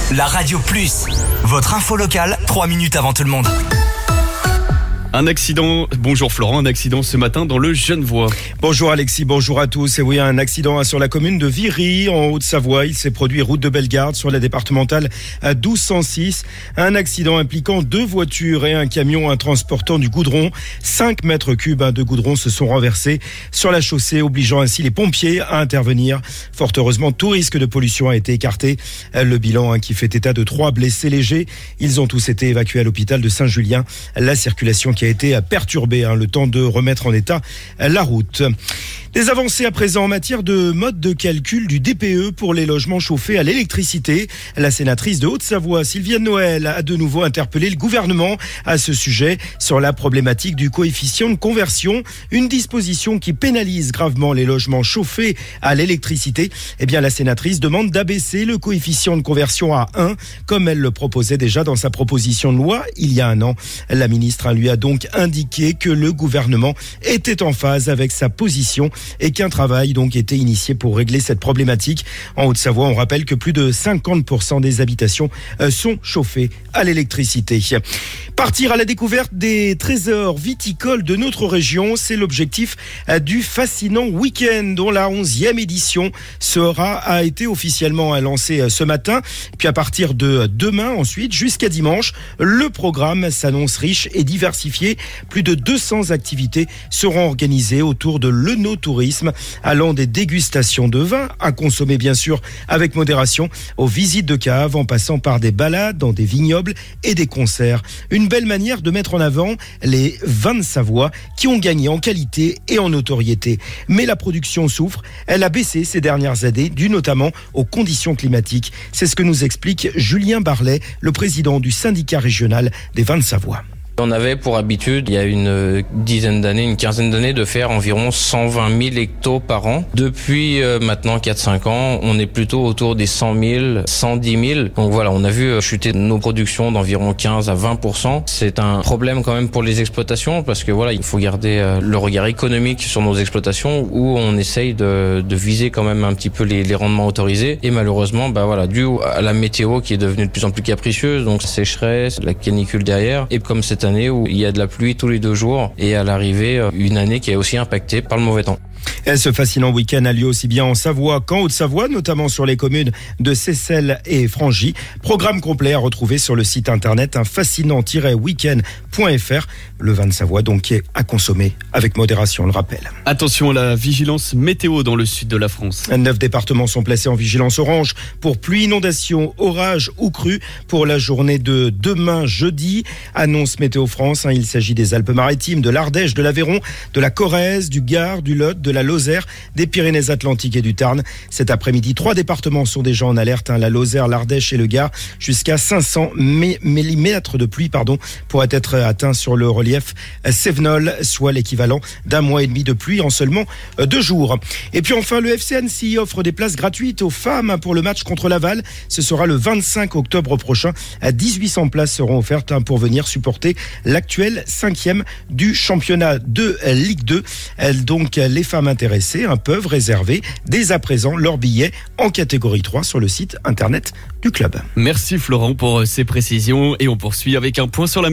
La Radio Plus, votre info locale, 3 minutes avant tout le monde. Un accident, bonjour Florent, un accident ce matin dans le Genevois. Bonjour Alexis, bonjour à tous. Et oui, un accident sur la commune de Viry, en Haute-Savoie. Il s'est produit route de Bellegarde sur la départementale 1206. Un accident impliquant 2 voitures et un camion transportant du goudron. 5 mètres cubes de goudron se sont renversés sur la chaussée, obligeant ainsi les pompiers à intervenir. Fort heureusement, tout risque de pollution a été écarté. Le bilan qui fait état de 3 blessés légers. Ils ont tous été évacués à l'hôpital de Saint-Julien. La circulation qui a été perturbée, le temps de remettre en état la route. Des avancées à présent en matière de mode de calcul du DPE pour les logements chauffés à l'électricité. La sénatrice de Haute-Savoie, Sylviane Noël, a de nouveau interpellé le gouvernement à ce sujet sur la problématique du coefficient de conversion, une disposition qui pénalise gravement les logements chauffés à l'électricité. Eh bien, la sénatrice demande d'abaisser le coefficient de conversion à 1, comme elle le proposait déjà dans sa proposition de loi il y a un an. La ministre lui a donc indiqué que le gouvernement était en phase avec sa position et qu'un travail donc était initié pour régler cette problématique. En Haute-Savoie, on rappelle que plus de 50% des habitations sont chauffées à l'électricité. Partir à la découverte des trésors viticoles de notre région, c'est l'objectif du fascinant week-end dont la 11e édition a été officiellement lancée ce matin. Puis à partir de demain ensuite jusqu'à dimanche, le programme s'annonce riche et diversifié. Plus de 200 activités seront organisées autour de l'œnotourisme, allant des dégustations de vin à consommer bien sûr avec modération, aux visites de caves en passant par des balades dans des vignobles et des concerts. Une belle manière de mettre en avant les vins de Savoie qui ont gagné en qualité et en notoriété. Mais la production souffre, elle a baissé ces dernières années dû notamment aux conditions climatiques. C'est ce que nous explique Julien Barlet, le président du syndicat régional des vins de Savoie. On avait pour habitude, il y a une quinzaine d'années, de faire environ 120 000 hectos par an. Depuis maintenant 4-5 ans, on est plutôt autour des 100 000, 110 000. Donc voilà, on a vu chuter nos productions d'environ 15 à 20%. C'est un problème quand même pour les exploitations parce que voilà, il faut garder le regard économique sur nos exploitations où on essaye de viser quand même un petit peu les rendements autorisés. Et malheureusement, dû à la météo qui est devenue de plus en plus capricieuse, donc sécheresse, la canicule derrière, et comme cette année où il y a de la pluie tous les 2 jours et à l'arrivée une année qui est aussi impactée par le mauvais temps. Et ce fascinant week-end a lieu aussi bien en Savoie qu'en Haute-Savoie, notamment sur les communes de Seyssel et Frangy. Programme complet à retrouver sur le site internet fascinant-weekend.fr. Le vin de Savoie donc qui est à consommer avec modération, on le rappelle. Attention à la vigilance météo dans le sud de la France. 9 départements sont placés en vigilance orange pour pluie, inondation, orage ou crue pour la journée de demain jeudi. Annonce Météo France, il s'agit des Alpes-Maritimes, de l'Ardèche, de l'Aveyron, de la Corrèze, du Gard, du Lot, de la Lozère, des Pyrénées-Atlantiques et du Tarn. Cet après-midi, 3 départements sont déjà en alerte, la Lozère, l'Ardèche et le Gard. Jusqu'à 500 millimètres de pluie pourraient être atteints sur le relief Cévenol, soit l'équivalent d'1 mois et demi de pluie en seulement 2 jours. Et puis enfin, le FC Annecy offre des places gratuites aux femmes pour le match contre Laval. Ce sera le 25 octobre prochain. 1800 places seront offertes pour venir supporter l'actuel 5e du championnat de Ligue 2. Donc les femmes intéressées peuvent réserver dès à présent leurs billets en catégorie 3 sur le site internet du club. Merci Florent pour ces précisions et on poursuit avec un point sur la